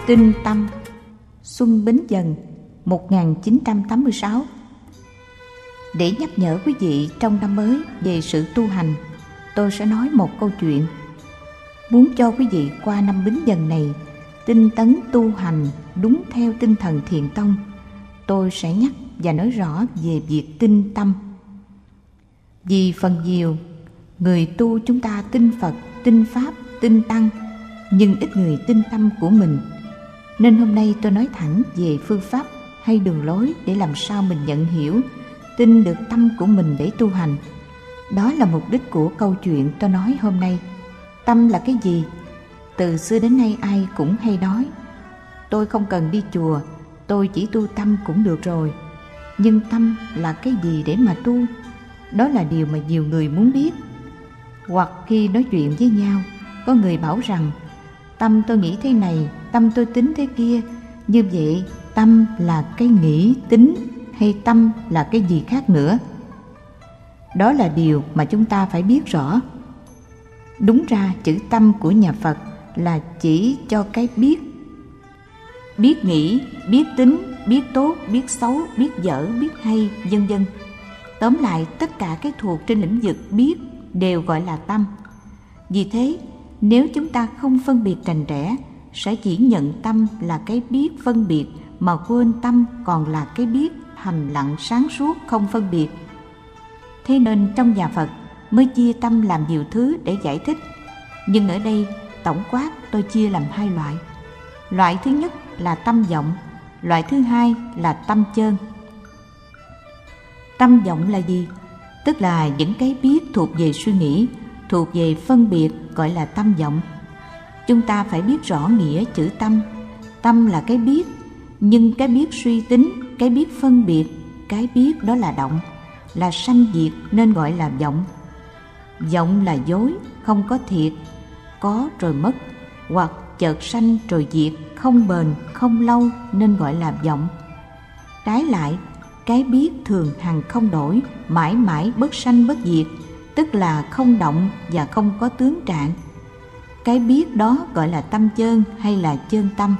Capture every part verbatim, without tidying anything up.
Tinh tâm. Xuân Bính Dần một nghìn chín trăm tám mươi sáu. Để nhắc nhở quý vị trong năm mới về sự tu hành, tôi sẽ nói một câu chuyện. Muốn cho quý vị qua năm Bính Dần này tinh tấn tu hành đúng theo tinh thần Thiền Tông, tôi sẽ nhắc và nói rõ về việc tinh tâm. Vì phần nhiều người tu chúng ta tin Phật, tin Pháp, tin Tăng, nhưng ít người tin tâm của mình. Nên hôm nay tôi nói thẳng về phương pháp hay đường lối để làm sao mình nhận hiểu, tin được tâm của mình để tu hành. Đó là mục đích của câu chuyện tôi nói hôm nay. Tâm là cái gì? Từ xưa đến nay ai cũng hay nói, tôi không cần đi chùa, tôi chỉ tu tâm cũng được rồi. Nhưng tâm là cái gì để mà tu? Đó là điều mà nhiều người muốn biết. Hoặc khi nói chuyện với nhau, có người bảo rằng tâm tôi nghĩ thế này, tâm tôi tính thế kia. Như vậy tâm là cái nghĩ tính hay tâm là cái gì khác nữa? Đó là điều mà chúng ta phải biết rõ. Đúng ra chữ tâm của nhà Phật là chỉ cho cái biết. Biết nghĩ, biết tính, biết tốt, biết xấu, biết dở, biết hay, vân vân. Tóm lại tất cả cái thuộc trên lĩnh vực biết đều gọi là tâm. Vì thế nếu chúng ta không phân biệt rành rẽ, sẽ chỉ nhận tâm là cái biết phân biệt mà quên tâm còn là cái biết thầm lặng sáng suốt không phân biệt. Thế nên trong nhà Phật mới chia tâm làm nhiều thứ để giải thích. Nhưng ở đây tổng quát tôi chia làm hai loại. Loại thứ nhất là tâm vọng, loại thứ hai là tâm chơn. Tâm vọng là gì? Tức là những cái biết thuộc về suy nghĩ, thuộc về phân biệt gọi là tâm vọng. Chúng ta phải biết rõ nghĩa chữ tâm. Tâm là cái biết, nhưng cái biết suy tính, cái biết phân biệt, cái biết đó là động, là sanh diệt nên gọi là vọng. Vọng là dối, không có thiệt, có rồi mất, hoặc chợt sanh rồi diệt, không bền, không lâu nên gọi là vọng. Trái lại, cái biết thường hằng không đổi, mãi mãi bất sanh bất diệt, tức là không động và không có tướng trạng. Cái biết đó gọi là tâm chơn hay là chơn tâm.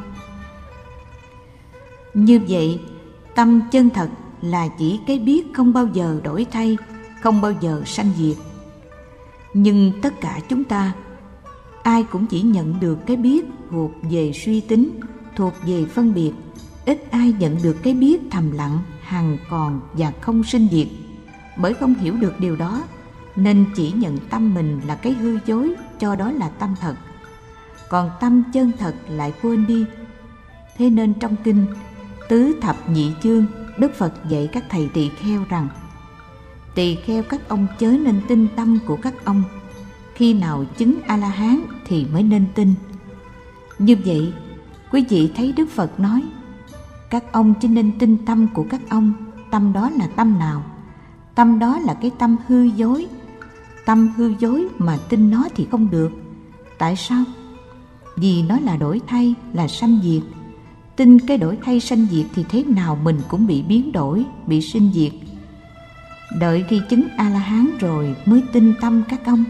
Như vậy, tâm chân thật là chỉ cái biết không bao giờ đổi thay, không bao giờ sanh diệt. Nhưng tất cả chúng ta, ai cũng chỉ nhận được cái biết thuộc về suy tính, thuộc về phân biệt. Ít ai nhận được cái biết thầm lặng, hằng còn và không sinh diệt. Bởi không hiểu được điều đó, nên chỉ nhận tâm mình là cái hư dối, cho đó là tâm thật. Còn tâm chân thật lại quên đi. Thế nên trong kinh Tứ Thập Nhị Chương, Đức Phật dạy các thầy tỳ kheo rằng: tỳ kheo các ông chớ nên tin tâm của các ông, khi nào chứng A-la-hán thì mới nên tin. Như vậy, quý vị thấy Đức Phật nói các ông chỉ nên tin tâm của các ông. Tâm đó là tâm nào? Tâm đó là cái tâm hư dối. Tâm hư dối mà tin nó thì không được. Tại sao? Vì nó là đổi thay, là sanh diệt. Tin cái đổi thay sanh diệt thì thế nào mình cũng bị biến đổi, bị sinh diệt. Đợi khi chứng A-la-hán rồi mới tin tâm các ông.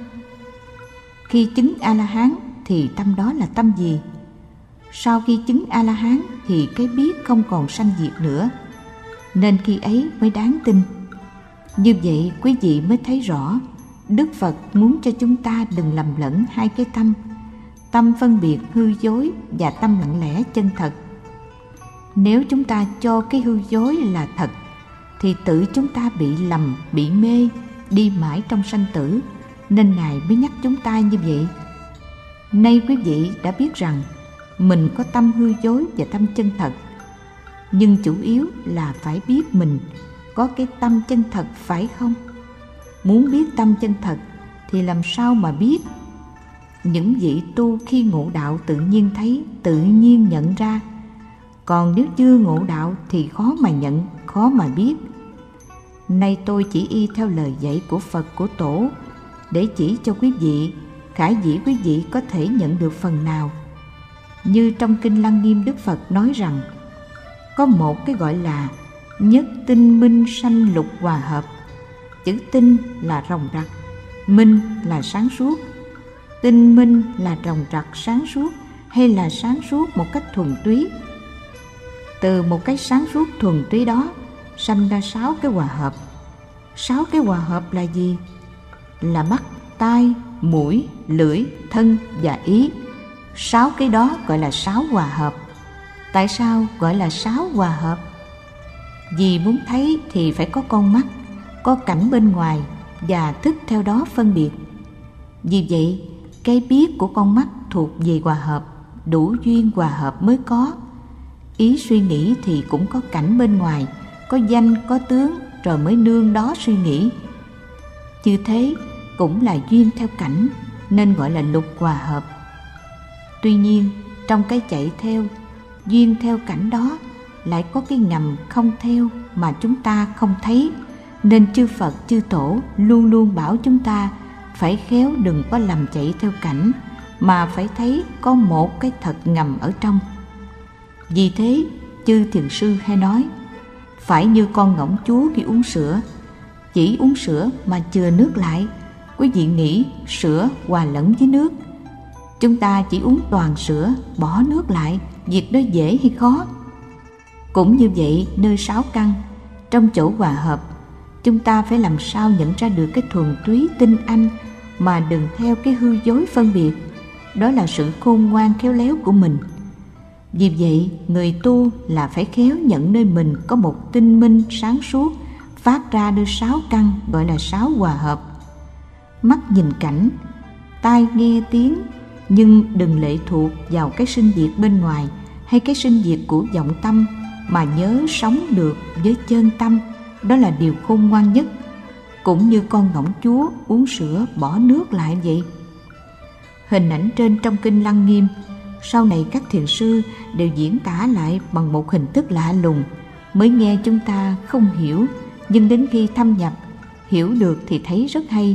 Khi chứng A-la-hán thì tâm đó là tâm gì? Sau khi chứng A-la-hán thì cái biết không còn sanh diệt nữa, nên khi ấy mới đáng tin. Như vậy quý vị mới thấy rõ Đức Phật muốn cho chúng ta đừng lầm lẫn hai cái tâm, tâm phân biệt hư dối và tâm lặng lẽ chân thật. Nếu chúng ta cho cái hư dối là thật thì tự chúng ta bị lầm, bị mê, đi mãi trong sanh tử. Nên Ngài mới nhắc chúng ta như vậy. Nay quý vị đã biết rằng mình có tâm hư dối và tâm chân thật. Nhưng chủ yếu là phải biết mình có cái tâm chân thật, phải không? Muốn biết tâm chân thật thì làm sao mà biết? Những vị tu khi ngộ đạo tự nhiên thấy, tự nhiên nhận ra. Còn nếu chưa ngộ đạo thì khó mà nhận, khó mà biết. Nay tôi chỉ y theo lời dạy của Phật, của Tổ, để chỉ cho quý vị, khả dĩ quý vị có thể nhận được phần nào. Như trong Kinh Lăng Nghiêm, Đức Phật nói rằng có một cái gọi là nhất tinh minh sanh lục hòa hợp. Chữ tinh là ròng rặc, minh là sáng suốt. Tinh minh là ròng rặc sáng suốt, hay là sáng suốt một cách thuần túy? Từ một cái sáng suốt thuần túy đó sanh ra sáu cái hòa hợp. Sáu cái hòa hợp là gì? Là mắt, tai, mũi, lưỡi, thân và ý. Sáu cái đó gọi là sáu hòa hợp. Tại sao gọi là sáu hòa hợp? Vì muốn thấy thì phải có con mắt, có cảnh bên ngoài và thức theo đó phân biệt. Vì vậy, cái biết của con mắt thuộc về hòa hợp, đủ duyên hòa hợp mới có. Ý suy nghĩ thì cũng có cảnh bên ngoài, có danh, có tướng, rồi mới nương đó suy nghĩ. Như thế cũng là duyên theo cảnh, nên gọi là lục hòa hợp. Tuy nhiên, trong cái chạy theo, duyên theo cảnh đó lại có cái ngầm không theo mà chúng ta không thấy, nên chư Phật chư Tổ luôn luôn bảo chúng ta phải khéo đừng có lầm chạy theo cảnh, mà phải thấy có một cái thật ngầm ở trong. Vì thế chư thiền sư hay nói, phải như con ngỗng chúa khi uống sữa, chỉ uống sữa mà chừa nước lại. Quý vị nghĩ sữa hòa lẫn với nước, chúng ta chỉ uống toàn sữa, bỏ nước lại, việc đó dễ hay khó? Cũng như vậy, nơi sáu căn, trong chỗ hòa hợp, chúng ta phải làm sao nhận ra được cái thuần túy tinh anh, mà đừng theo cái hư dối phân biệt. Đó là sự khôn ngoan khéo léo của mình. Vì vậy, người tu là phải khéo nhận nơi mình có một tinh minh sáng suốt, phát ra nơi sáu căn gọi là sáu hòa hợp. Mắt nhìn cảnh, tai nghe tiếng, nhưng đừng lệ thuộc vào cái sinh diệt bên ngoài hay cái sinh diệt của vọng tâm, mà nhớ sống được với chân tâm. Đó là điều khôn ngoan nhất. Cũng như con ngỗng chúa uống sữa bỏ nước lại vậy. Hình ảnh trên trong kinh Lăng Nghiêm, sau này các thiền sư đều diễn tả lại bằng một hình thức lạ lùng, mới nghe chúng ta không hiểu, nhưng đến khi thâm nhập hiểu được thì thấy rất hay.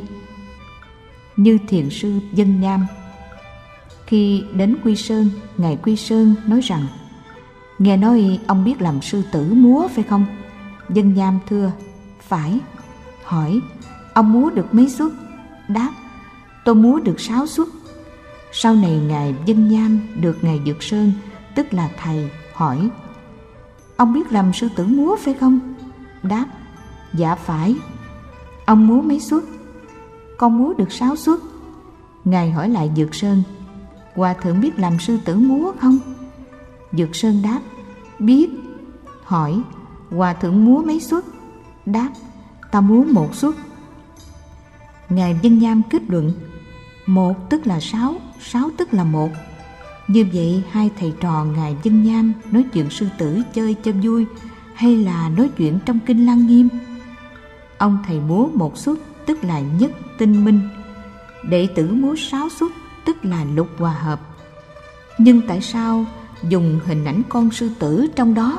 Như thiền sư Dân Nham, khi đến Quy Sơn, ngài Quy Sơn nói rằng: nghe nói ông biết làm sư tử múa phải không? Dân Nham thưa: phải. Hỏi: ông múa được mấy suất? Đáp: tôi múa được sáu suất. Sau này ngài Dân Nham được ngài Dược Sơn, tức là thầy, hỏi: ông biết làm sư tử múa phải không? Đáp: dạ phải. Ông múa mấy suất? Con múa được sáu suất. Ngài hỏi lại Dược Sơn: hòa thượng biết làm sư tử múa không? Dược Sơn đáp: biết. Hỏi: hòa thượng múa mấy suất? Đáp: ta múa một suất. Ngài Dân Nham kết luận: một tức là sáu, sáu tức là một. Như vậy hai thầy trò ngài Dân Nham nói chuyện sư tử chơi cho vui, hay là nói chuyện trong kinh Lăng Nghiêm? Ông thầy múa một suất tức là nhất tinh minh, đệ tử múa sáu suất tức là lục hòa hợp. Nhưng tại sao dùng hình ảnh con sư tử trong đó?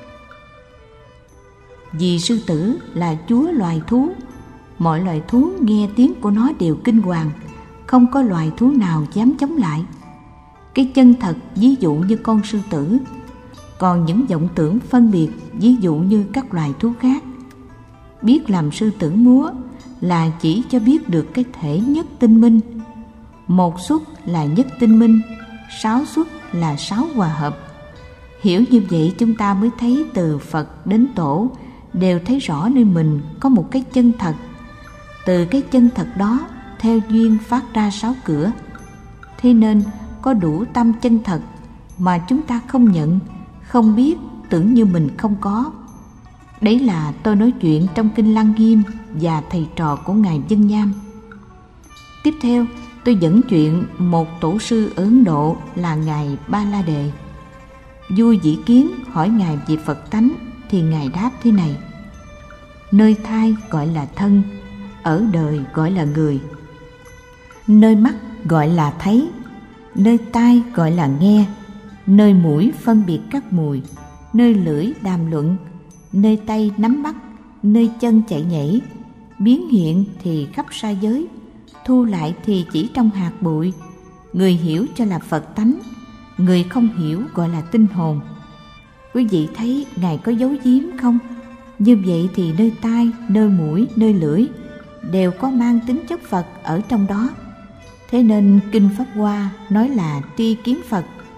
Vì sư tử là chúa loài thú, mọi loài thú nghe tiếng của nó đều kinh hoàng, không có loài thú nào dám chống lại. Cái chân thật ví dụ như con sư tử, còn những vọng tưởng phân biệt ví dụ như các loài thú khác. Biết làm sư tử múa là chỉ cho biết được cái thể nhất tinh minh. Một suất là nhất tinh minh, sáu suất là sáu hòa hợp. Hiểu như vậy chúng ta mới thấy từ Phật đến Tổ đều thấy rõ nơi mình có một cái chân thật. Từ cái chân thật đó theo duyên phát ra sáu cửa. Thế nên có đủ tâm chân thật mà chúng ta không nhận, không biết, tưởng như mình không có. Đấy là tôi nói chuyện trong kinh Lăng Nghiêm và thầy trò của ngài Dân Nham. Tiếp theo tôi dẫn chuyện một tổ sư ở Ấn Độ là ngài Ba La Đề. Vua Dĩ Kiến hỏi ngài về Phật tánh thì ngài đáp thế này: nơi thai gọi là thân, ở đời gọi là người. Nơi mắt gọi là thấy, nơi tai gọi là nghe, nơi mũi phân biệt các mùi, nơi lưỡi đàm luận, nơi tay nắm bắt, nơi chân chạy nhảy. Biến hiện thì khắp sa giới, thu lại thì chỉ trong hạt bụi. Người hiểu cho là Phật tánh, người không hiểu gọi là tinh hồn. Quý vị thấy ngài có giấu giếm không? Như vậy thì nơi tai, nơi mũi, nơi lưỡi đều có mang tính chất Phật ở trong đó. Thế nên Kinh Pháp Hoa nói là tri kiến Phật,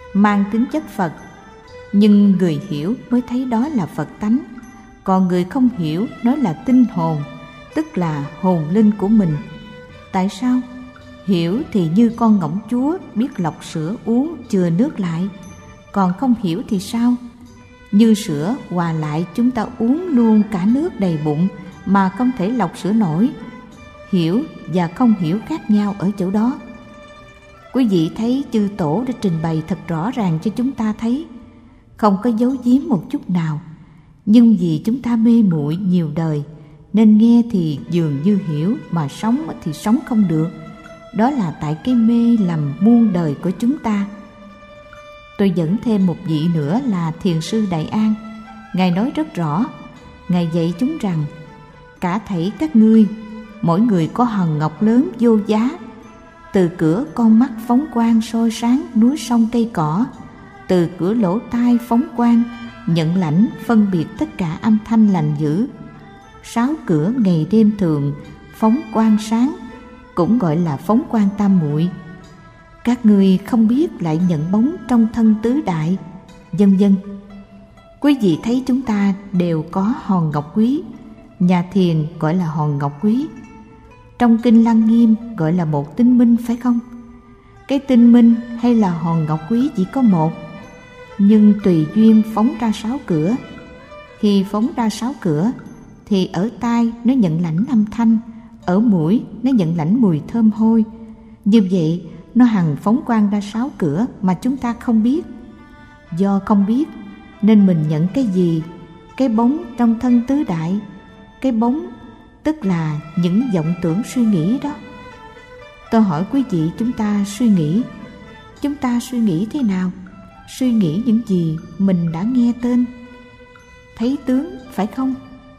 mang tính chất Phật. Nhưng người hiểu mới thấy đó là Phật tánh, còn người không hiểu nói là tinh hồn, tức là hồn linh của mình. Tại sao? Hiểu thì như con ngỗng chúa biết lọc sữa uống chừa nước lại, còn không hiểu thì sao? Như sữa hòa lại chúng ta uống luôn cả nước đầy bụng mà không thể lọc sữa nổi. Hiểu và không hiểu khác nhau ở chỗ đó. Quý vị thấy chư tổ đã trình bày thật rõ ràng cho chúng ta thấy, không có giấu giếm một chút nào. Nhưng vì chúng ta mê muội nhiều đời nên nghe thì dường như hiểu mà sống thì sống không được. Đó là tại cái mê lầm muôn đời của chúng ta. Tôi dẫn thêm một vị nữa là Thiền sư Đại An. Ngài nói rất rõ. Ngài dạy chúng rằng: cả thảy các ngươi, mỗi người có hòn ngọc lớn vô giá. Từ cửa con mắt phóng quang soi sáng núi sông cây cỏ, từ cửa lỗ tai phóng quang nhận lãnh phân biệt tất cả âm thanh lành dữ. Sáu cửa ngày đêm thường phóng quang sáng, cũng gọi là phóng quang tam muội. Các ngươi không biết lại nhận bóng trong thân tứ đại, vân vân. Quý vị thấy chúng ta đều có hòn ngọc quý. Nhà thiền gọi là hòn ngọc quý. Trong kinh Lăng Nghiêm gọi là một tinh minh, phải không? Cái tinh minh hay là hòn ngọc quý chỉ có một, nhưng tùy duyên phóng ra sáu cửa. Khi phóng ra sáu cửa thì ở tai nó nhận lãnh âm thanh, ở mũi nó nhận lãnh mùi thơm hôi. Như vậy nó hằng phóng quang ra sáu cửa mà chúng ta không biết. Do không biết nên mình nhận cái gì? Cái bóng trong thân tứ đại. Cái bóng tức là những vọng tưởng suy nghĩ đó. Tôi hỏi quý vị, chúng ta suy nghĩ, chúng ta suy nghĩ thế nào? Suy nghĩ những gì mình đã nghe tên, thấy tướng, phải không?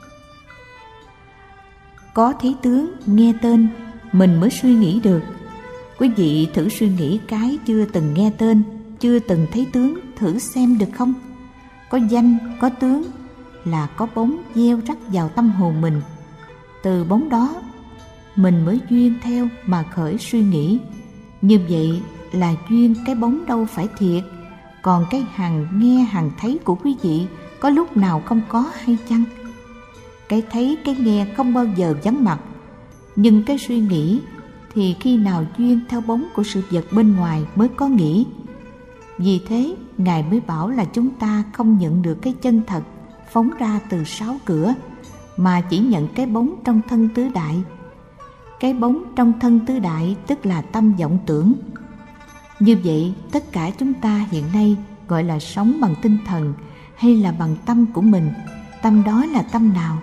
Có thấy tướng, nghe tên mình mới suy nghĩ được. Quý vị thử suy nghĩ cái chưa từng nghe tên, chưa từng thấy tướng, thử xem được không? Có danh, có tướng là có bóng gieo rắc vào tâm hồn mình. Từ bóng đó mình mới duyên theo mà khởi suy nghĩ. Như vậy là duyên cái bóng đâu phải thiệt. Còn cái hằng nghe hằng thấy của quý vị có lúc nào không có hay chăng? Cái thấy cái nghe không bao giờ vắng mặt, nhưng cái suy nghĩ thì khi nào duyên theo bóng của sự vật bên ngoài mới có nghĩ. Vì thế Ngài mới bảo là chúng ta không nhận được cái chân thật phóng ra từ sáu cửa, mà chỉ nhận cái bóng trong thân tứ đại. Cái bóng trong thân tứ đại tức là tâm vọng tưởng. Như vậy tất cả chúng ta hiện nay gọi là sống bằng tinh thần hay là bằng tâm của mình. Tâm đó là tâm nào?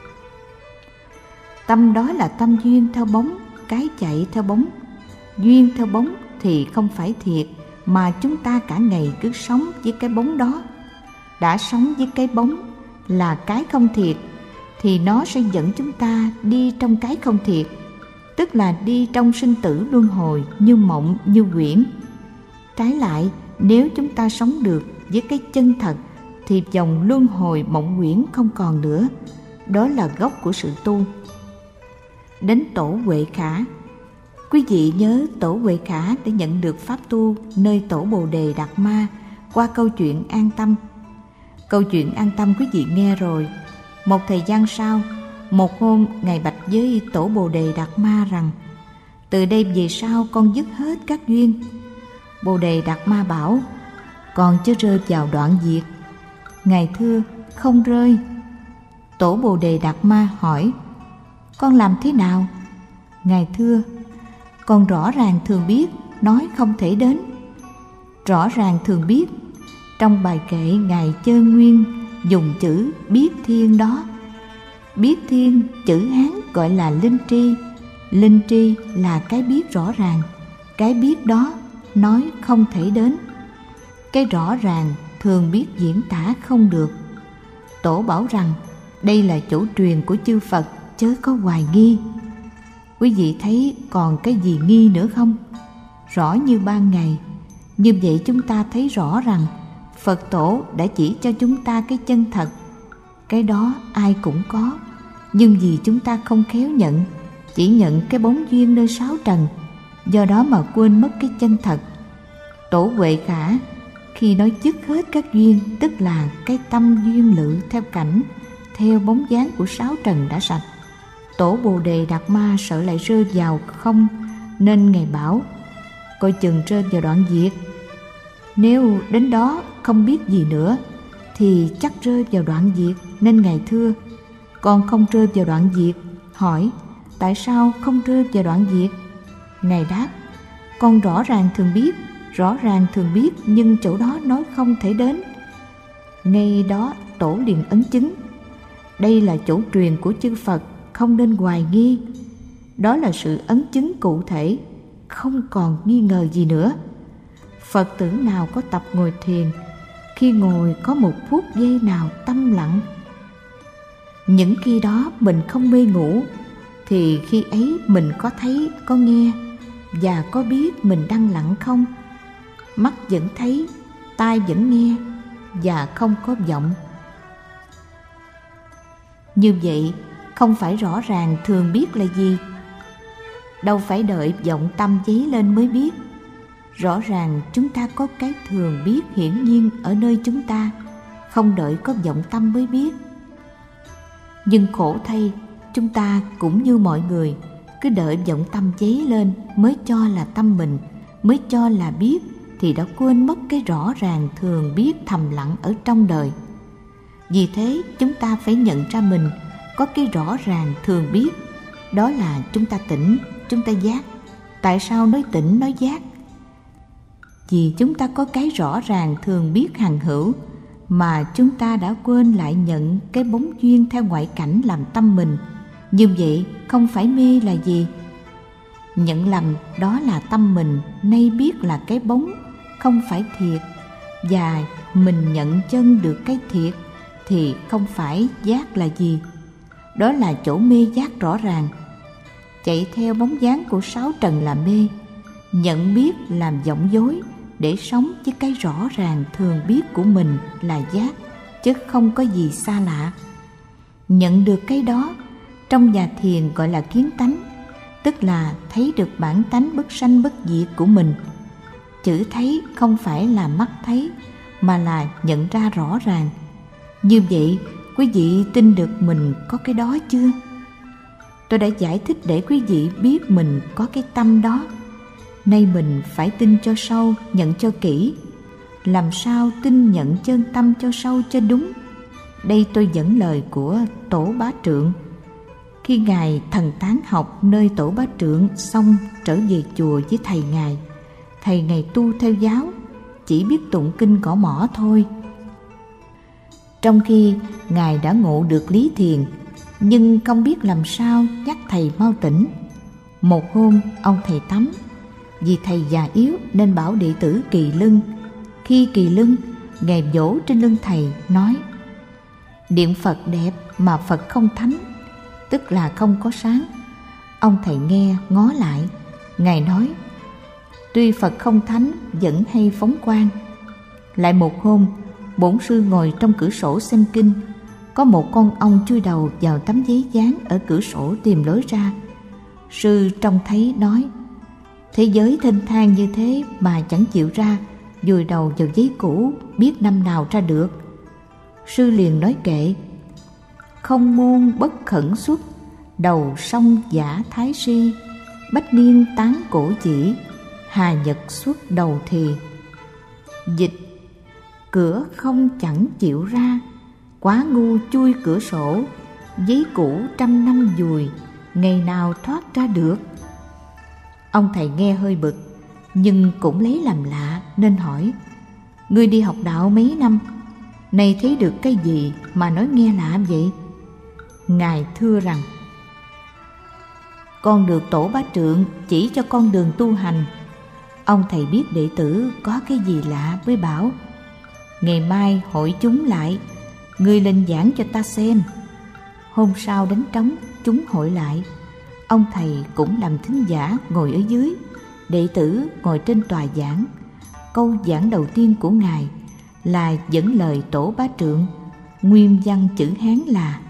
Tâm đó là tâm duyên theo bóng, cái chạy theo bóng. Duyên theo bóng thì không phải thiệt, mà chúng ta cả ngày cứ sống với cái bóng đó. Đã sống với cái bóng là cái không thiệt thì nó sẽ dẫn chúng ta đi trong cái không thiệt, tức là đi trong sinh tử luân hồi như mộng như huyễn. Trái lại, nếu chúng ta sống được với cái chân thật thì dòng luân hồi mộng huyễn không còn nữa. Đó là gốc của sự tu. Đến Tổ Huệ Khả. Quý vị nhớ Tổ Huệ Khả đã nhận được pháp tu nơi Tổ Bồ Đề Đạt Ma qua câu chuyện An Tâm. Câu chuyện An Tâm quý vị nghe rồi. Một thời gian sau, một hôm Ngài bạch với Tổ Bồ Đề Đạt Ma rằng: từ đây về sau con dứt hết các duyên. Bồ Đề Đạt Ma bảo: còn chưa rơi vào đoạn diệt. Ngài thưa: không rơi. Tổ Bồ Đề Đạt Ma hỏi: con làm thế nào? Ngài thưa: con rõ ràng thường biết, nói không thể đến. Rõ ràng thường biết. Trong bài kệ Ngài Chơn Nguyên dùng chữ biết thiên đó. Biết thiên, chữ Hán gọi là linh tri. Linh tri là cái biết rõ ràng. Cái biết đó nói không thể đến. Cái rõ ràng thường biết diễn tả không được. Tổ bảo rằng đây là chỗ truyền của chư Phật, chớ có hoài nghi. Quý vị thấy còn cái gì nghi nữa không? Rõ như ban ngày. Như vậy chúng ta thấy rõ rằng Phật Tổ đã chỉ cho chúng ta cái chân thật. Cái đó ai cũng có, nhưng vì chúng ta không khéo nhận, chỉ nhận cái bóng duyên nơi sáu trần, do đó mà quên mất cái chân thật. Tổ Huệ Khả Khi nói dứt hết các duyên, tức là cái tâm duyên lự theo cảnh, theo bóng dáng của sáu trần đã sạch. Tổ Bồ Đề Đạt Ma sợ lại rơi vào không, nên Ngài bảo coi chừng rơi vào đoạn diệt. Nếu đến đó không biết gì nữa thì chắc rơi vào đoạn diệt, nên Ngài thưa con không rơi vào đoạn diệt. Hỏi tại sao không rơi vào đoạn diệt? Ngài đáp con rõ ràng thường biết, rõ ràng thường biết, nhưng chỗ đó nói không thể đến. Ngay đó Tổ liền ấn chứng đây là chỗ truyền của chư Phật, không nên hoài nghi. Đó là sự ấn chứng cụ thể, không còn nghi ngờ gì nữa. Phật tử nào có tập ngồi thiền, khi ngồi có một phút giây nào tâm lặng, những khi đó mình không mê ngủ, thì khi ấy mình có thấy, có nghe và có biết mình đang lặng không? Mắt vẫn thấy, tai vẫn nghe và không có vọng. Như vậy không phải rõ ràng thường biết là gì? Đâu phải đợi vọng tâm dấy lên mới biết. Rõ ràng chúng ta có cái thường biết hiển nhiên ở nơi chúng ta, không đợi có vọng tâm mới biết. Nhưng khổ thay, chúng ta cũng như mọi người, cứ đợi vọng tâm dấy lên mới cho là tâm mình, mới cho là biết, thì đã quên mất cái rõ ràng thường biết thầm lặng ở trong đời. Vì thế chúng ta phải nhận ra mình có cái rõ ràng thường biết, đó là chúng ta tỉnh, chúng ta giác. Tại sao nói tỉnh nói giác? Vì chúng ta có cái rõ ràng thường biết hằng hữu, mà chúng ta đã quên lại nhận cái bóng duyên theo ngoại cảnh làm tâm mình. Như vậy không phải mê là gì? Nhận lầm đó là tâm mình, nay biết là cái bóng, không phải thiệt. Và mình nhận chân được cái thiệt thì không phải giác là gì? Đó là chỗ mê giác rõ ràng. Chạy theo bóng dáng của sáu trần là mê, nhận biết làm vọng dối, để sống với cái rõ ràng thường biết của mình là giác, chứ không có gì xa lạ. Nhận được cái đó trong nhà thiền gọi là kiến tánh, tức là thấy được bản tánh bất sanh bất diệt của mình. Chữ thấy không phải là mắt thấy, mà là nhận ra rõ ràng. Như vậy quý vị tin được mình có cái đó chưa? Tôi đã giải thích để quý vị biết mình có cái tâm đó. Nay mình phải tin cho sâu, nhận cho kỹ. Làm sao tin nhận chân tâm cho sâu cho đúng? Đây tôi dẫn lời của Tổ Bá Trượng. Khi Ngài thần tán học nơi Tổ Bá Trượng xong trở về chùa với thầy Ngài. Thầy Ngài tu theo giáo, chỉ biết tụng kinh cỏ mỏ thôi. Trong khi Ngài đã ngộ được lý thiền, nhưng không biết làm sao nhắc thầy mau tỉnh. Một hôm ông thầy tắm, vì thầy già yếu nên bảo đệ tử kỳ lưng. Khi kỳ lưng, Ngài vỗ trên lưng thầy nói: điện Phật đẹp mà Phật không thánh, tức là không có sáng. Ông thầy nghe ngó lại, Ngài nói: tuy Phật không thánh vẫn hay phóng quang. Lại một hôm, bổn sư ngồi trong cửa sổ xem kinh, có một con ong chui đầu vào tấm giấy dán ở cửa sổ tìm lối ra. Sư trông thấy nói: thế giới thênh thang như thế mà chẳng chịu ra, vùi đầu vào giấy cũ, biết năm nào ra được. Sư liền nói kệ: không môn bất khẩn xuất, đầu song giả thái si, bách niên tán cổ chỉ, hà nhật xuất đầu thì. Dịch: cửa không chẳng chịu ra, quá ngu chui cửa sổ, giấy cũ trăm năm dùi, ngày nào thoát ra được. Ông thầy nghe hơi bực, nhưng cũng lấy làm lạ nên hỏi: ngươi đi học đạo mấy năm, nay thấy được cái gì mà nói nghe lạ vậy? Ngài thưa rằng: con được Tổ Bá Trượng chỉ cho con đường tu hành. Ông thầy biết đệ tử có cái gì lạ mới bảo: ngày mai hội chúng lại, ngươi lên giảng cho ta xem. Hôm sau đánh trống, chúng hội lại. Ông thầy cũng làm thính giả ngồi ở dưới, đệ tử ngồi trên tòa giảng. Câu giảng đầu tiên của Ngài là dẫn lời Tổ Bá Trượng, nguyên văn chữ Hán là: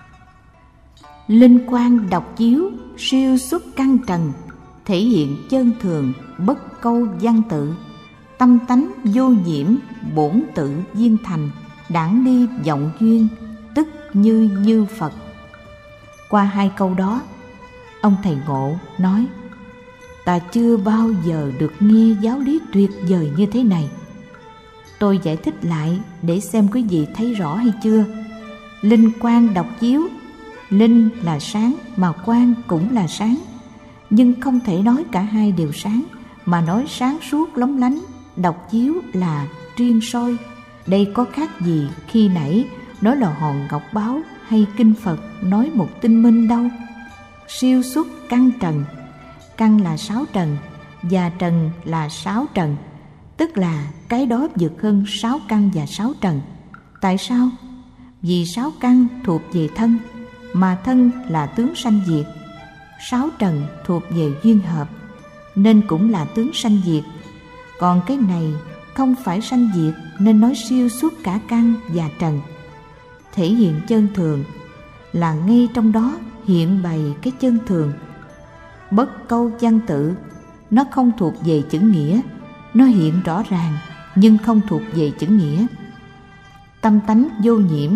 linh quang độc chiếu, siêu xuất căn trần, thể hiện chân thường, bất câu văn tự, tâm tánh vô nhiễm, bổn tự viên thành, đãng ly vọng duyên, tức như như Phật. Qua hai câu đó, ông thầy Ngộ nói: ta chưa bao giờ được nghe giáo lý tuyệt vời như thế này. Tôi giải thích lại để xem quý vị thấy rõ hay chưa. Linh quang độc chiếu, linh là sáng mà quang cũng là sáng, nhưng không thể nói cả hai đều sáng, mà nói sáng suốt lóng lánh, độc chiếu là triên soi. Đây có khác gì khi nãy nói là hòn ngọc báo hay kinh Phật nói một tinh minh đâu. Siêu xuất căn trần, căn là sáu trần và trần là sáu trần, tức là cái đó vượt hơn sáu căn và sáu trần. Tại sao? Vì sáu căn thuộc về thân, mà thân là tướng sanh diệt. Sáu trần thuộc về duyên hợp, nên cũng là tướng sanh diệt. Còn cái này không phải sanh diệt, nên nói siêu xuất cả căn và trần. Thể hiện chân thường là ngay trong đó hiện bày cái chân thường. Bất câu văn tự, nó không thuộc về chữ nghĩa, nó hiện rõ ràng nhưng không thuộc về chữ nghĩa. Tâm tánh vô nhiễm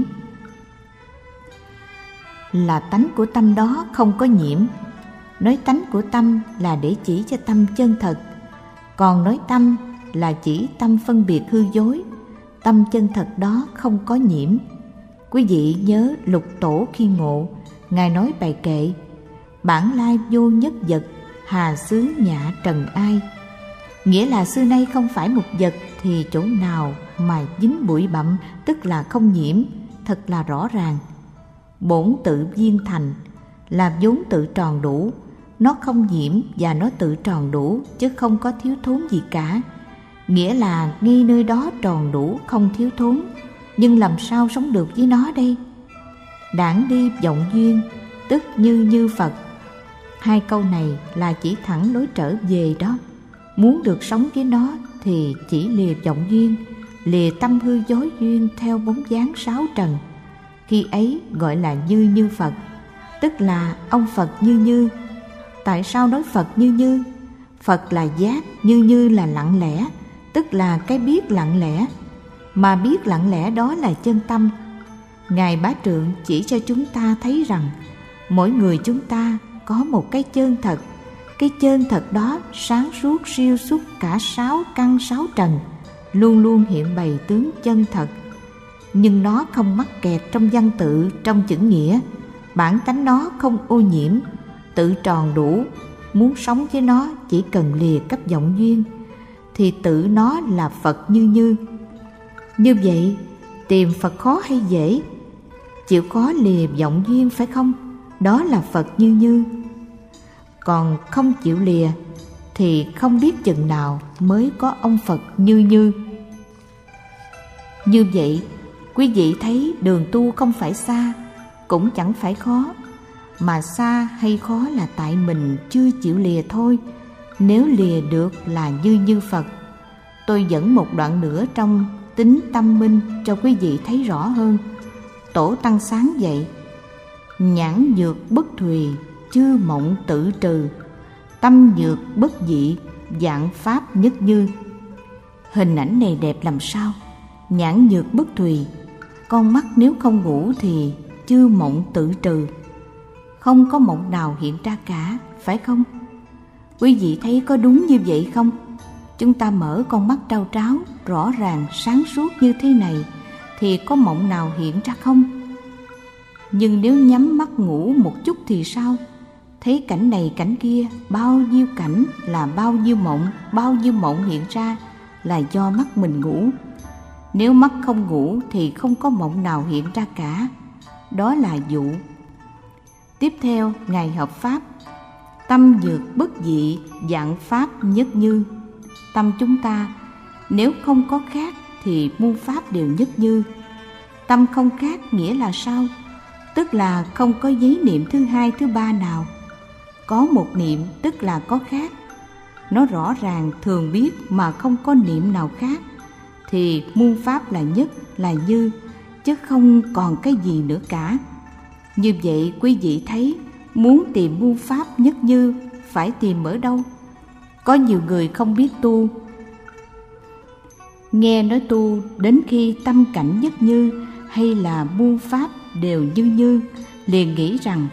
là tánh của tâm đó không có nhiễm. Nói tánh của tâm là để chỉ cho tâm chân thật, còn nói tâm là chỉ tâm phân biệt hư dối. Tâm chân thật đó không có nhiễm. Quý vị nhớ Lục Tổ khi ngộ, Ngài nói bài kệ: bản lai vô nhất vật, hà xứ nhạ trần ai. Nghĩa là xưa nay không phải một vật thì chỗ nào mà dính bụi bặm, tức là không nhiễm, thật là rõ ràng. Bổn tự viên thành là vốn tự tròn đủ, nó không nhiễm và nó tự tròn đủ chứ không có thiếu thốn gì cả. Nghĩa là ngay nơi đó tròn đủ không thiếu thốn, nhưng làm sao sống được với nó đây? Đãng đi vọng duyên, tức như như Phật. Hai câu này là chỉ thẳng lối trở về đó. Muốn được sống với nó thì chỉ lìa vọng duyên, lìa tâm hư dối duyên theo bóng dáng sáu trần. Khi ấy gọi là như như Phật, tức là ông Phật như như. Tại sao nói Phật như như? Phật là giác, như như là lặng lẽ, tức là cái biết lặng lẽ. Mà biết lặng lẽ đó là chân tâm. Ngài Bá Trượng chỉ cho chúng ta thấy rằng mỗi người chúng ta có một cái chân thật. Cái chân thật đó sáng suốt siêu xuất cả sáu căn sáu trần, luôn luôn hiện bày tướng chân thật. Nhưng nó không mắc kẹt trong văn tự, trong chữ nghĩa. Bản tánh nó không ô nhiễm, tự tròn đủ. Muốn sống với nó chỉ cần lìa cấp vọng duyên, thì tự nó là Phật như như. Như vậy tìm Phật khó hay dễ? Chịu khó lìa vọng duyên phải không? Đó là Phật như như. Còn không chịu lìa thì không biết chừng nào mới có ông Phật như như. Như vậy quý vị thấy đường tu không phải xa, cũng chẳng phải khó. Mà xa hay khó là tại mình chưa chịu lìa thôi. Nếu lìa được là như như Phật. Tôi dẫn một đoạn nữa trong Tính Tâm Minh cho quý vị thấy rõ hơn. Tổ Tăng sáng dạy: nhãn nhược bất thùy, chư mộng tự trừ, tâm nhược bất dị, dạng pháp nhất như. Hình ảnh này đẹp làm sao? Nhãn nhược bất thùy, con mắt nếu không ngủ thì chư mộng tự trừ, không có mộng nào hiện ra cả, phải không? Quý vị thấy có đúng như vậy không? Chúng ta mở con mắt trao tráo, rõ ràng sáng suốt như thế này thì có mộng nào hiện ra không? Nhưng nếu nhắm mắt ngủ một chút thì sao? Thấy cảnh này cảnh kia, bao nhiêu cảnh là bao nhiêu mộng, bao nhiêu mộng hiện ra là do mắt mình ngủ. Nếu mắt không ngủ thì không có mộng nào hiện ra cả. Đó là dụ. Tiếp theo Ngài hợp Pháp: tâm nhược bất dị, dạng Pháp nhất như. Tâm chúng ta nếu không có khác thì muôn Pháp đều nhất như. Tâm không khác nghĩa là sao? Tức là không có giấy niệm thứ hai thứ ba nào. Có một niệm tức là có khác. Nó rõ ràng thường biết mà không có niệm nào khác, thì muôn Pháp là nhất, là như, chứ không còn cái gì nữa cả. Như vậy quý vị thấy, muốn tìm muôn Pháp nhất như phải tìm ở đâu? Có nhiều người không biết tu, Nghe nói tu đến khi tâm cảnh nhất như hay là muôn pháp đều như như, liền nghĩ rằng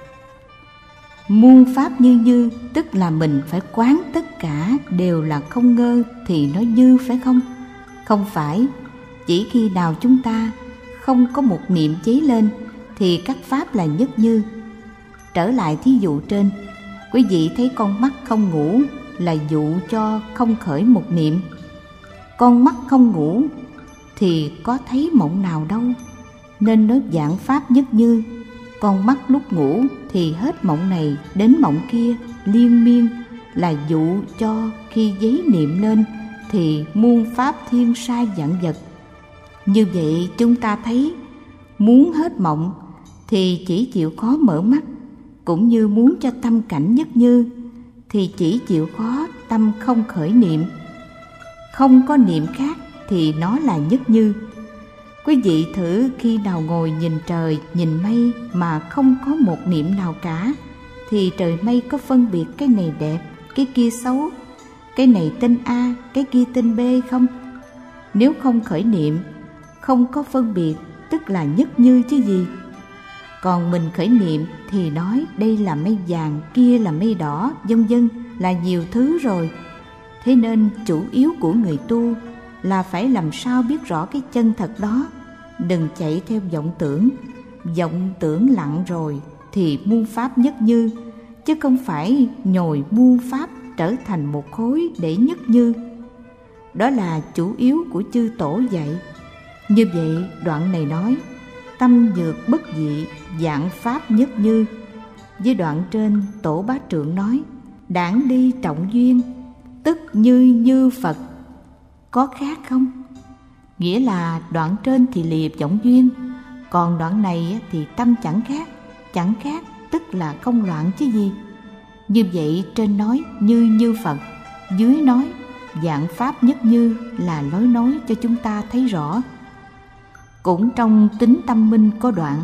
muôn pháp như như tức là mình phải quán tất cả đều là không ngơ thì nó như, phải không? Không phải, chỉ khi nào chúng ta không có một niệm cháy lên thì các pháp là nhất như. Trở lại thí dụ trên, quý vị thấy con mắt không ngủ là dụ cho không khởi một niệm. Con mắt không ngủ thì có thấy mộng nào đâu, nên nói vạn pháp nhất như. Con mắt lúc ngủ thì hết mộng này đến mộng kia liên miên, là dụ cho khi giấy niệm lên thì muôn pháp thiên sai vạn vật. Như vậy chúng ta thấy muốn hết mộng thì chỉ chịu khó mở mắt, cũng như muốn cho tâm cảnh nhất như thì chỉ chịu khó tâm không khởi niệm. Không có niệm khác thì nó là nhất như. Quý vị thử khi nào ngồi nhìn trời, nhìn mây mà không có một niệm nào cả, thì trời mây có phân biệt cái này đẹp, cái kia xấu, cái này tên A, cái kia tên B không? Nếu không khởi niệm, không có phân biệt, tức là nhất như chứ gì. Còn mình khởi niệm thì nói đây là mây vàng, kia là mây đỏ, vân vân, là nhiều thứ rồi. Thế nên chủ yếu của người tu là phải làm sao biết rõ cái chân thật đó, đừng chạy theo vọng tưởng. Vọng tưởng lặng rồi thì muôn pháp nhất như, chứ không phải nhồi muôn pháp trở thành một khối để nhất như. Đó là chủ yếu của chư tổ dạy. Như vậy đoạn này nói tâm nhược bất dị, vạn pháp nhất như. Với đoạn trên tổ Bá Trượng nói đảng đi trọng duyên, tức như như Phật. Có khác không? Nghĩa là đoạn trên thì lìa vọng duyên, còn đoạn này thì tâm chẳng khác. Chẳng khác tức là không loạn chứ gì. Như vậy trên nói như như Phật, dưới nói vạn pháp nhất như, là lối nói cho chúng ta thấy rõ. Cũng trong Tính Tâm Minh có đoạn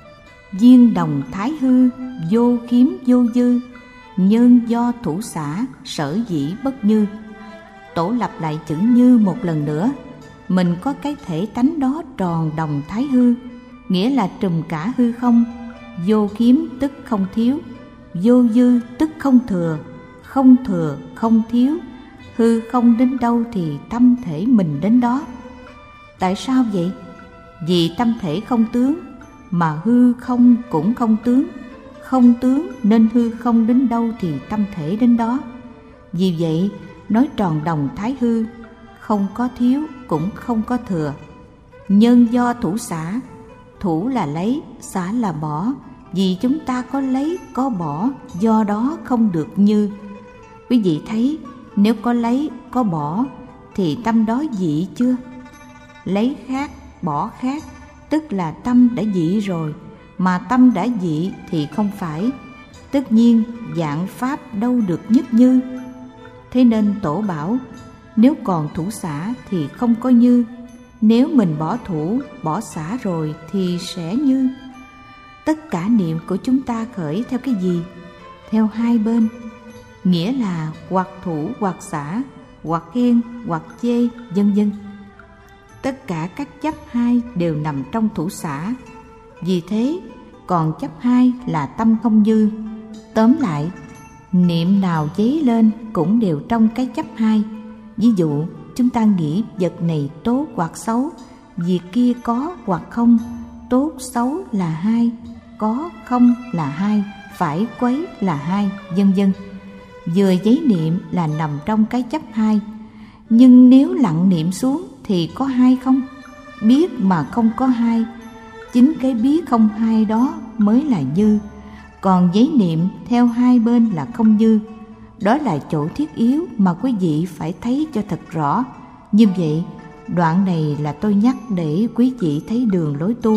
viên đồng thái hư, vô khiếm vô dư, nhân do thủ xả, sở dĩ bất như. Tổ lặp lại chữ như một lần nữa. Mình có cái thể tánh đó tròn đồng thái hư, nghĩa là trùm cả hư không. Vô khiếm tức không thiếu, vô dư tức không thừa, không thừa không thiếu. Hư không đến đâu thì tâm thể mình đến đó. Tại sao vậy? Vì tâm thể không tướng, mà hư không cũng không tướng. Không tướng nên hư không đến đâu thì tâm thể đến đó. Vì vậy nói tròn đồng thái hư, không có thiếu cũng không có thừa. Nhân do thủ xả, thủ là lấy, xả là bỏ. Vì chúng ta có lấy có bỏ, do đó không được như. Quý vị thấy nếu có lấy có bỏ thì tâm đó dị chưa? Lấy khác bỏ khác, tức là tâm đã dị rồi. Mà tâm đã dị thì không phải, tất nhiên vạn pháp đâu được nhất như. Thế nên tổ bảo nếu còn thủ xả thì không có như, nếu mình bỏ thủ bỏ xả rồi thì sẽ như. Tất cả niệm của chúng ta khởi theo cái gì? Theo hai bên, nghĩa là hoặc thủ hoặc xả, hoặc khen hoặc chê, vân vân. Tất cả các chấp hai đều nằm trong thủ xả. Vì thế còn chấp hai là tâm không như. Tóm lại, niệm nào dấy lên cũng đều trong cái chấp hai. Ví dụ chúng ta nghĩ vật này tốt hoặc xấu, việc kia có hoặc không, tốt xấu là hai, có không là hai, phải quấy là hai, vân vân. Vừa giấy niệm là nằm trong cái chấp hai. Nhưng nếu lặng niệm xuống thì có hai không? Biết mà không có hai, chính cái biết không hai đó mới là như. Còn giấy niệm theo hai bên là không như. Đó là chỗ thiết yếu mà quý vị phải thấy cho thật rõ. Như vậy, đoạn này là tôi nhắc để quý vị thấy đường lối tu.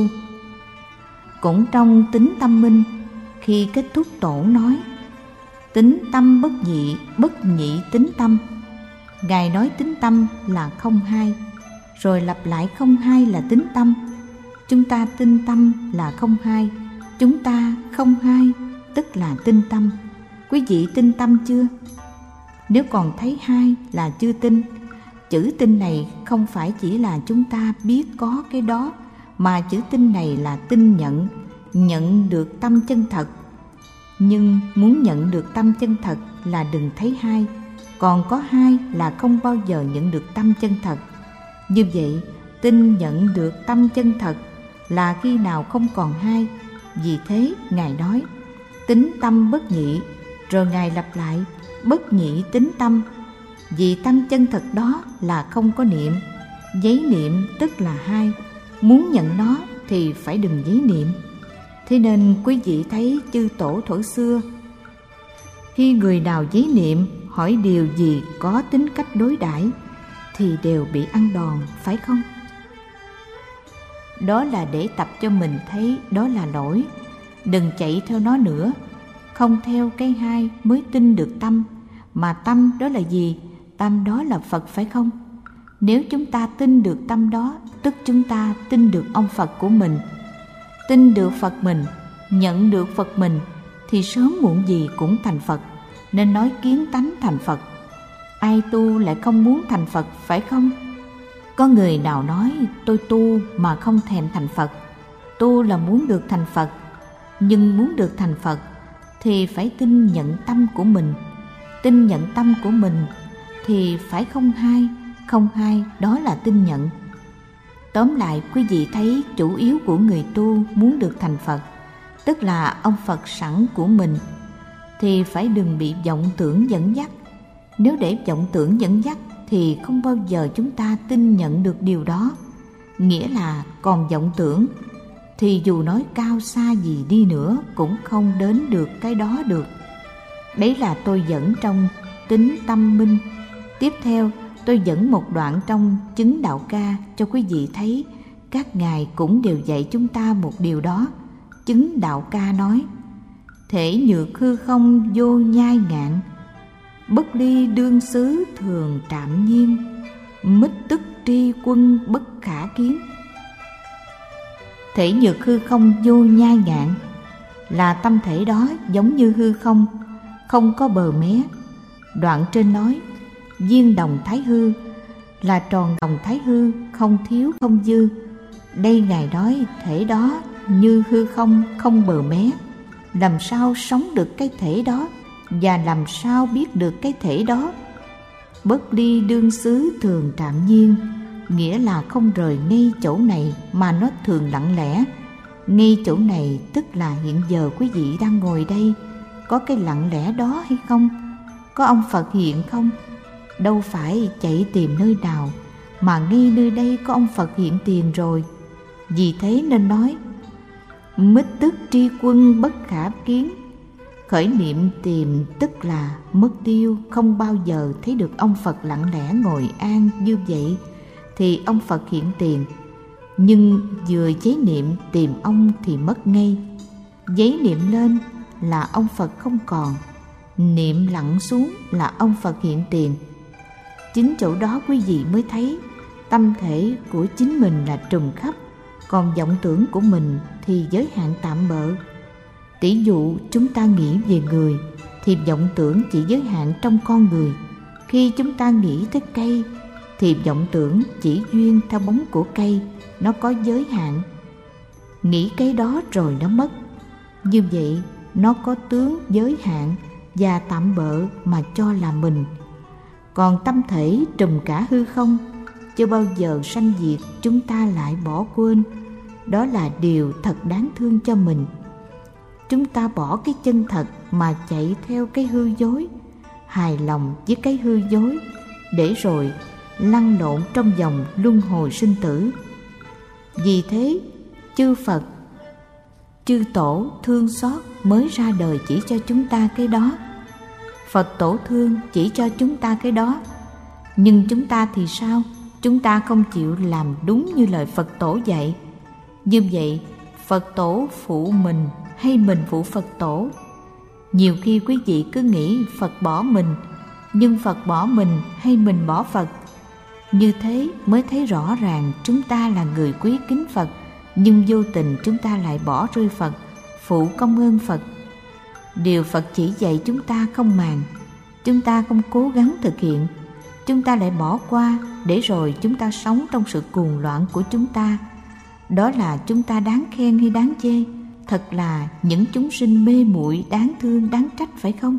Cũng trong Tính Tâm Minh, khi kết thúc tổ nói tính tâm bất nhị, bất nhị tính tâm. Ngài nói tính tâm là không hai, rồi lặp lại không hai là tính tâm. Chúng ta tin tâm là không hai, chúng ta không hai, tức là tin tâm. Quý vị tin tâm chưa? Nếu còn thấy hai là chưa tin, chữ tin này không phải chỉ là chúng ta biết có cái đó, mà chữ tin này là tin nhận, nhận được tâm chân thật. Nhưng muốn nhận được tâm chân thật là đừng thấy hai, còn có hai là không bao giờ nhận được tâm chân thật. Như vậy, tin nhận được tâm chân thật là khi nào không còn hai. Vì thế Ngài nói tính tâm bất nhị, rồi Ngài lặp lại bất nhị tính tâm. Vì tâm chân thật đó là không có niệm. Giấy niệm tức là hai, muốn nhận nó thì phải đừng giấy niệm. Thế nên quý vị thấy chư tổ thuở xưa, khi người nào giấy niệm hỏi điều gì có tính cách đối đãi thì đều bị ăn đòn, phải không? Đó là để tập cho mình thấy đó là lỗi. Đừng chạy theo nó nữa. Không theo cái hai mới tin được tâm. Mà tâm đó là gì? Tâm đó là Phật, phải không? Nếu chúng ta tin được tâm đó, tức chúng ta tin được ông Phật của mình. Tin được Phật mình, nhận được Phật mình, thì sớm muộn gì cũng thành Phật. Nên nói kiến tánh thành Phật. Ai tu lại không muốn thành Phật, phải không? Có người nào nói tôi tu mà không thèm thành Phật. Tu là muốn được thành Phật. Nhưng muốn được thành Phật thì phải tin nhận tâm của mình. Tin nhận tâm của mình thì phải không hai. Không hai đó là tin nhận. Tóm lại, quý vị thấy chủ yếu của người tu muốn được thành Phật, tức là ông Phật sẵn của mình, thì phải đừng bị vọng tưởng dẫn dắt. Nếu để vọng tưởng dẫn dắt thì không bao giờ chúng ta tin nhận được điều đó. Nghĩa là còn vọng tưởng thì dù nói cao xa gì đi nữa cũng không đến được cái đó được. Đấy là tôi dẫn trong Tính Tâm Minh. Tiếp theo tôi dẫn một đoạn trong Chứng Đạo Ca cho quý vị thấy các ngài cũng đều dạy chúng ta một điều đó. Chứng Đạo Ca nói: thể nhược hư không vô nhai ngạn, bất ly đương xứ thường trạm nhiên, mít tức tri quân bất khả kiến. Thể nhược hư không vô nhai ngạn là tâm thể đó giống như hư không, không có bờ mé. Đoạn trên nói viên đồng thái hư là tròn đồng thái hư, không thiếu không dư. Đây Ngài nói thể đó như hư không, không bờ mé. Làm sao sống được cái thể đó, và làm sao biết được cái thể đó? Bất ly đương xứ thường trạm nhiên, nghĩa là không rời ngay chỗ này mà nó thường lặng lẽ. Ngay chỗ này tức là hiện giờ quý vị đang ngồi đây. Có cái lặng lẽ đó hay không? Có ông Phật hiện không? Đâu phải chạy tìm nơi nào, mà ngay nơi đây có ông Phật hiện tiền rồi. Vì thế nên nói mít tức tri quân bất khả kiến. Khởi niệm tìm tức là mất tiêu, không bao giờ thấy được ông Phật lặng lẽ ngồi an như vậy thì ông Phật hiện tiền. Nhưng vừa giấy niệm tìm ông thì mất ngay. Giấy niệm lên là ông Phật không còn, niệm lặng xuống là ông Phật hiện tiền. Chính chỗ đó quý vị mới thấy tâm thể của chính mình là trùm khắp, còn vọng tưởng của mình thì giới hạn tạm bợ. Tỷ dụ chúng ta nghĩ về người thì vọng tưởng chỉ giới hạn trong con người. Khi chúng ta nghĩ tới cây thì vọng tưởng chỉ duyên theo bóng của cây, nó có giới hạn. Nghĩ cái đó rồi nó mất. Như vậy nó có tướng giới hạn và tạm bợ mà cho là mình. Còn tâm thể trùm cả hư không, chưa bao giờ sanh diệt, chúng ta lại bỏ quên. Đó là điều thật đáng thương cho mình. Chúng ta bỏ cái chân thật mà chạy theo cái hư dối, hài lòng với cái hư dối, để rồi lăn lộn trong vòng luân hồi sinh tử. Vì thế chư Phật, chư Tổ thương xót mới ra đời chỉ cho chúng ta cái đó. Phật Tổ thương chỉ cho chúng ta cái đó. Nhưng chúng ta thì sao? Chúng ta không chịu làm đúng như lời Phật Tổ dạy. Như vậy Phật Tổ phụ mình hay mình phụ Phật Tổ? Nhiều khi quý vị cứ nghĩ Phật bỏ mình, nhưng Phật bỏ mình hay mình bỏ Phật? Như thế mới thấy rõ ràng chúng ta là người quý kính Phật, nhưng vô tình chúng ta lại bỏ rơi Phật, phụ công ơn Phật. Điều Phật chỉ dạy chúng ta không màng, chúng ta không cố gắng thực hiện. chúng ta lại bỏ qua, để rồi chúng ta sống trong sự cuồng loạn của chúng ta. Đó là chúng ta đáng khen hay đáng chê? Thật là những chúng sinh mê muội, đáng thương, đáng trách, phải không?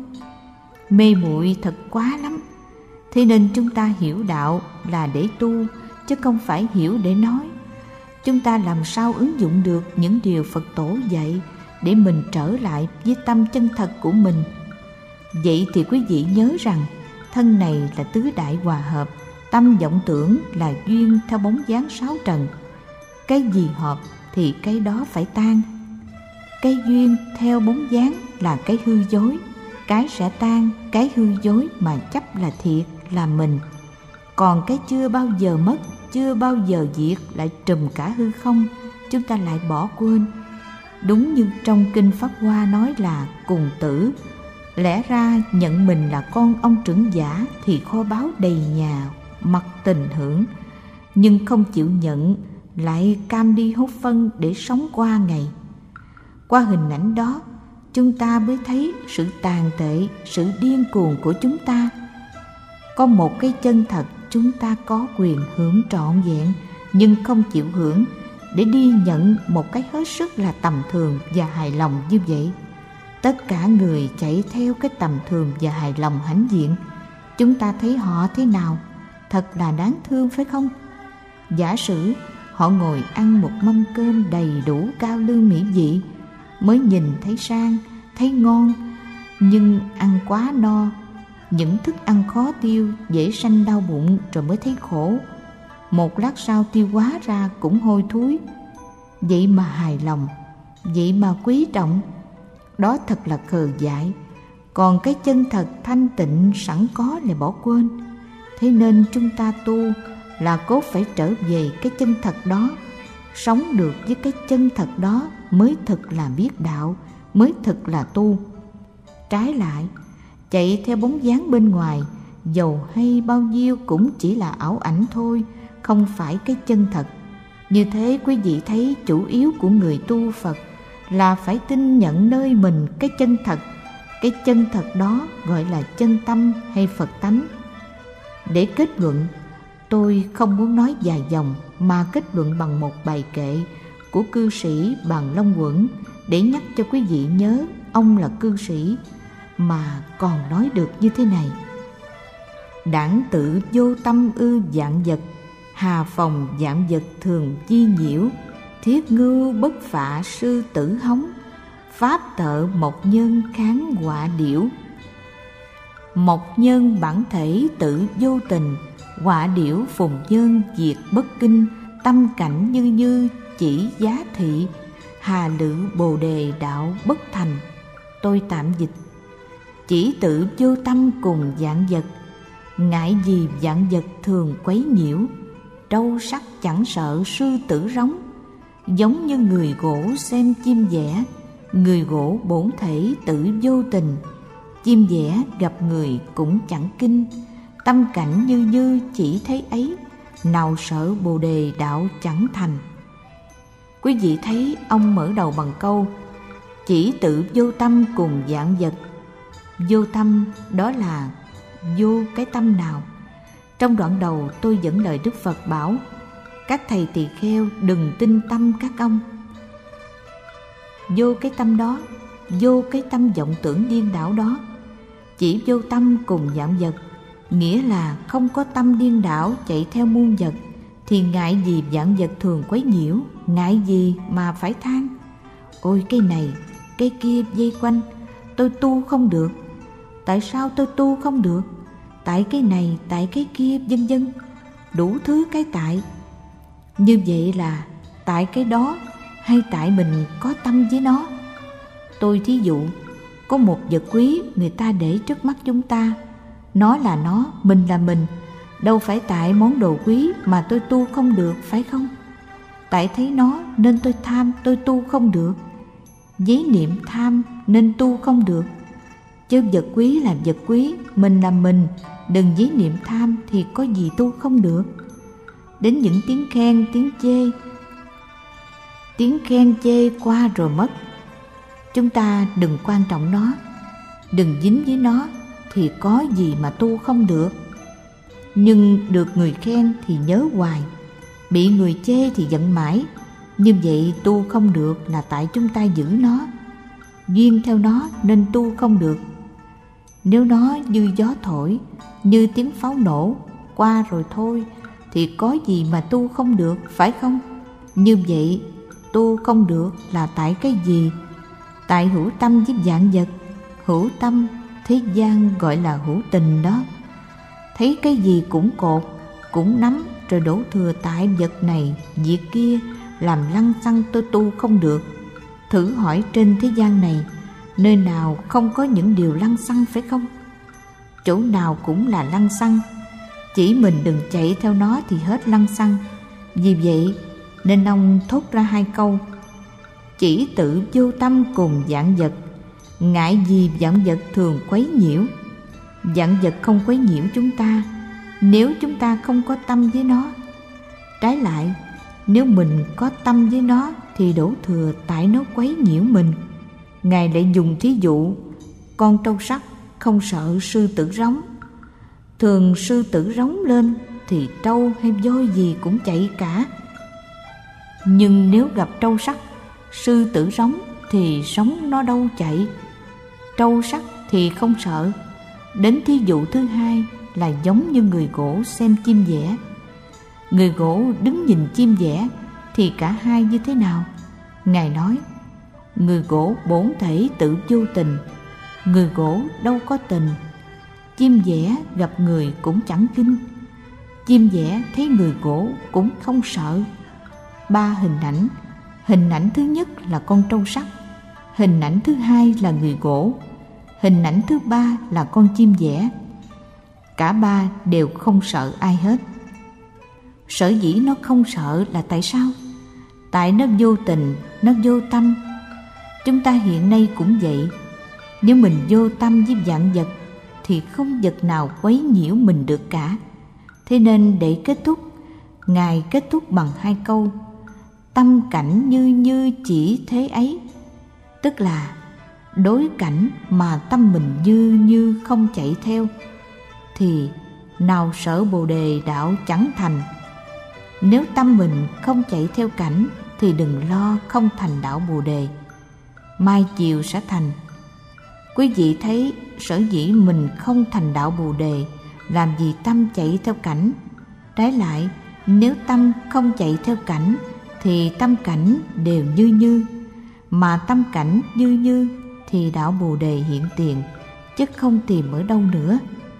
Mê muội thật quá lắm. Thế nên chúng ta hiểu đạo là để tu, chứ không phải hiểu để nói. Chúng ta làm sao ứng dụng được những điều Phật tổ dạy để mình trở lại với tâm chân thật của mình? Vậy thì quý vị nhớ rằng thân này là tứ đại hòa hợp, tâm vọng tưởng là duyên theo bóng dáng sáu trần. Cái gì hợp thì cái đó phải tan. Cái duyên theo bóng dáng là cái hư dối, cái sẽ tan, cái hư dối mà chấp là thiệt, là mình. Còn cái chưa bao giờ mất, chưa bao giờ diệt lại trùm cả hư không, chúng ta lại bỏ quên. Đúng như trong Kinh Pháp Hoa nói là cùng tử. Lẽ ra nhận mình là con ông trưởng giả thì kho báu đầy nhà, mặc tình hưởng. Nhưng không chịu nhận, lại cam đi hốt phân để sống qua ngày. Qua hình ảnh đó, chúng ta mới thấy sự tàn tệ, sự điên cuồng của chúng ta. Có một cái chân thật chúng ta có quyền hưởng trọn vẹn, nhưng không chịu hưởng, để đi nhận một cái hết sức là tầm thường và hài lòng như vậy. Tất cả người chạy theo cái tầm thường và hài lòng hãnh diện, chúng ta thấy họ thế nào? Thật là đáng thương, phải không? Giả sử họ ngồi ăn một mâm cơm đầy đủ cao lương mỹ vị, mới nhìn thấy sang, thấy ngon, nhưng ăn quá no. Những thức ăn khó tiêu, dễ sanh đau bụng rồi mới thấy khổ. Một lát sau tiêu hóa ra cũng hôi thối. Vậy mà hài lòng, vậy mà quý trọng, đó thật là khờ dại. Còn cái chân thật thanh tịnh sẵn có lại bỏ quên. Thế nên chúng ta tu là cốt phải trở về cái chân thật đó. Sống được với cái chân thật đó mới thực là biết đạo, mới thực là tu. Trái lại, chạy theo bóng dáng bên ngoài, dầu hay bao nhiêu cũng chỉ là ảo ảnh thôi, không phải cái chân thật. Như thế quý vị thấy chủ yếu của người tu Phật là phải tin nhận nơi mình cái chân thật. Cái chân thật đó gọi là chân tâm hay Phật tánh. Để kết luận, tôi không muốn nói dài dòng mà kết luận bằng một bài kệ của cư sĩ Bàn Long Quẩn, để nhắc cho quý vị nhớ ông là cư sĩ mà còn nói được như thế này: đảng tự vô tâm ư vạn vật, hà phòng vạn vật thường di nhiễu, thiết ngưu bất phạ sư tử hống, pháp tợ mộc nhân kháng họa điểu. Mộc nhân bản thể tự vô tình, họa điểu phùng nhân diệt bất kinh, tâm cảnh như như chỉ giá thị, hà lự bồ đề đạo bất thành. Tôi tạm dịch: chỉ tự vô tâm cùng vạn vật, ngại gì vạn vật thường quấy nhiễu, trâu sắc chẳng sợ sư tử rống, giống như người gỗ xem chim vẽ, người gỗ bổn thể tự vô tình, chim vẽ gặp người cũng chẳng kinh, tâm cảnh như như chỉ thấy ấy, nào sợ bồ đề đạo chẳng thành. Quý vị thấy ông mở đầu bằng câu chỉ tự vô tâm cùng vạn vật. Vô tâm đó là vô cái tâm nào? Trong đoạn đầu tôi dẫn lời Đức Phật bảo các thầy tỳ kheo đừng tin tâm các ông. Vô cái tâm đó, vô cái tâm vọng tưởng điên đảo đó. Chỉ vô tâm cùng vạn vật, nghĩa là không có tâm điên đảo chạy theo muôn vật, thì ngại gì vạn vật thường quấy nhiễu, ngại gì mà phải than ôi cái này cái kia vây quanh, tôi tu không được. Tại sao tôi tu không được? Tại cái này, tại cái kia, vân vân, đủ thứ cái tại. Như vậy là tại cái đó hay tại mình có tâm với nó? Tôi thí dụ, có một vật quý người ta để trước mắt chúng ta, nó là nó, mình là mình. Đâu phải tại món đồ quý mà tôi tu không được, phải không? Tại thấy nó nên tôi tham, tôi tu không được. Giấy niệm tham nên tu không được. Chứ vật quý là vật quý, mình là mình, đừng giấy niệm tham thì có gì tu không được. Đến những tiếng khen, tiếng chê, tiếng khen chê qua rồi mất. Chúng ta đừng quan trọng nó, đừng dính với nó thì có gì mà tu không được. nhưng được người khen thì nhớ hoài, bị người chê thì giận mãi. Như vậy tu không được là tại chúng ta giữ nó, duyên theo nó nên tu không được. Nếu nó như gió thổi, như tiếng pháo nổ, qua rồi thôi, thì có gì mà tu không được, phải không? Như vậy tu không được là tại cái gì? Tại hữu tâm với vạn vật. Hữu tâm thế gian gọi là hữu tình đó. Thấy cái gì cũng cột, cũng nắm, rồi đổ thừa tại vật này, việc kia, làm lăng xăng tôi tu không được. Thử hỏi trên thế gian này, nơi nào không có những điều lăng xăng, phải không? Chỗ nào cũng là lăng xăng, chỉ mình đừng chạy theo nó thì hết lăng xăng. Vì vậy nên ông thốt ra hai câu: chỉ tự vô tâm cùng vạn vật, ngại gì vạn vật thường quấy nhiễu. Vạn vật không quấy nhiễu chúng ta nếu chúng ta không có tâm với nó. Trái lại, nếu mình có tâm với nó thì đổ thừa tại nó quấy nhiễu mình. Ngài lại dùng thí dụ con trâu sắt không sợ sư tử rống. Thường sư tử rống lên thì trâu hay voi gì cũng chạy cả. Nhưng nếu gặp trâu sắt, sư tử rống thì rống nó đâu chạy. Trâu sắt thì không sợ. Đến thí dụ thứ hai là giống như người gỗ xem chim vẽ. Người gỗ đứng nhìn chim vẽ thì cả hai như thế nào? Ngài nói, người gỗ bổn thể tự vô tình, người gỗ đâu có tình. Chim vẽ gặp người cũng chẳng kinh, chim vẽ thấy người gỗ cũng không sợ. Ba hình ảnh. Hình ảnh thứ nhất là con trâu sắt, hình ảnh thứ hai là người gỗ, hình ảnh thứ ba là con chim vẽ. Cả ba đều không sợ ai hết. Sở dĩ nó không sợ là tại sao? Tại nó vô tình, nó vô tâm. Chúng ta hiện nay cũng vậy. Nếu mình vô tâm với vạn vật thì không vật nào quấy nhiễu mình được cả. Thế nên để kết thúc, Ngài kết thúc bằng hai câu: tâm cảnh như như chỉ thế ấy. Tức là đối cảnh mà tâm mình như như không chạy theo thì nào sở Bồ Đề đạo chẳng thành. Nếu tâm mình không chạy theo cảnh thì đừng lo không thành đạo Bồ Đề, mai chiều sẽ thành. Quý vị thấy sở dĩ mình không thành đạo Bồ Đề làm gì tâm chạy theo cảnh. Trái lại, nếu tâm không chạy theo cảnh thì tâm cảnh đều như như, mà tâm cảnh như như thì đạo Bồ Đề hiện tiền, chứ không tìm ở đâu nữa.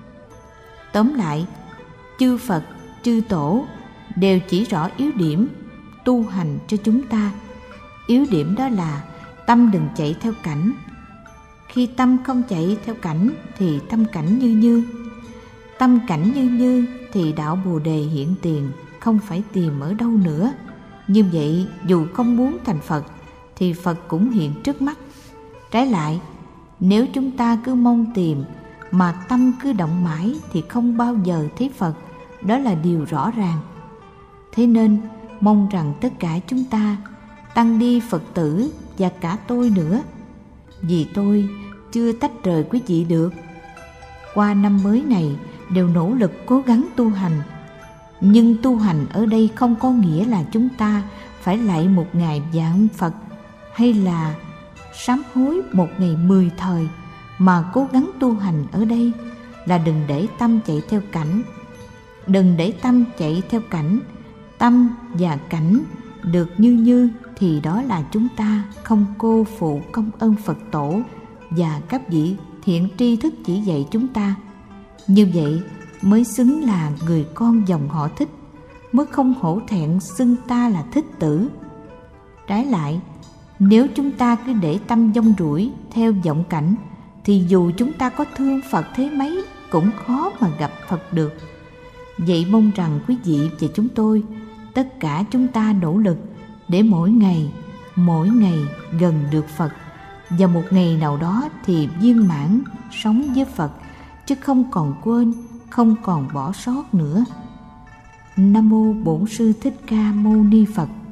Tóm lại, chư Phật, chư Tổ đều chỉ rõ yếu điểm tu hành cho chúng ta. Yếu điểm đó là tâm đừng chạy theo cảnh. Khi tâm không chạy theo cảnh thì tâm cảnh như như. Tâm cảnh như như thì đạo Bồ Đề hiện tiền, không phải tìm ở đâu nữa. Như vậy dù không muốn thành Phật thì Phật cũng hiện trước mắt. Trái lại, nếu chúng ta cứ mong tìm mà tâm cứ động mãi thì không bao giờ thấy Phật. Đó là điều rõ ràng. Thế nên mong rằng tất cả chúng ta, tăng ni Phật tử và cả tôi nữa, vì tôi chưa tách rời quý vị được, qua năm mới này đều nỗ lực cố gắng tu hành. Nhưng tu hành ở đây không có nghĩa là chúng ta phải lạy một ngày vạn Phật hay là sám hối một ngày mười thời, mà cố gắng tu hành ở đây là đừng để tâm chạy theo cảnh. Đừng để tâm chạy theo cảnh. Tâm và cảnh được như như thì đó là chúng ta không cô phụ công ơn Phật Tổ và các vị thiện tri thức chỉ dạy chúng ta. Như vậy mới xứng là người con dòng họ Thích, mới không hổ thẹn xưng ta là Thích tử. Trái lại, nếu chúng ta cứ để tâm dông rủi theo vọng cảnh thì dù chúng ta có thương Phật thế mấy cũng khó mà gặp Phật được. Vậy mong rằng quý vị và chúng tôi, tất cả chúng ta nỗ lực để mỗi ngày, mỗi ngày gần được Phật, và một ngày nào đó thì viên mãn sống với Phật, chứ không còn quên, không còn bỏ sót nữa. Nam mô Bổn Sư Thích Ca Mâu Ni Phật.